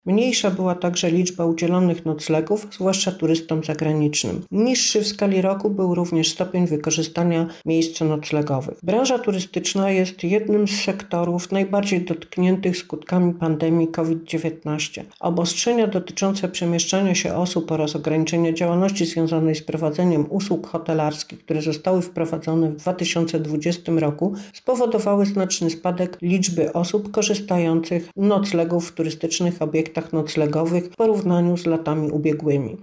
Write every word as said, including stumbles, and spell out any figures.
Mniejsza była także liczba udzielonych noclegów, zwłaszcza turystom zagranicznym. Niższy w skali roku był również stopień wykorzystania miejsc noclegowych. Branża turystyczna jest jednym z sektorów najbardziej dotkniętych skutkami pandemii COVID dziewiętnaście. Obostrzenia dotyczące przemieszczania się osób oraz ograniczenia działalności związanej z prowadzeniem usług hotelarskich, które zostały wprowadzone w dwa tysiące dwudziestym roku, spowodowały znaczny spadek liczby osób korzystających z noclegów w turystycznych obiektach noclegowych w porównaniu z latami ubiegłymi.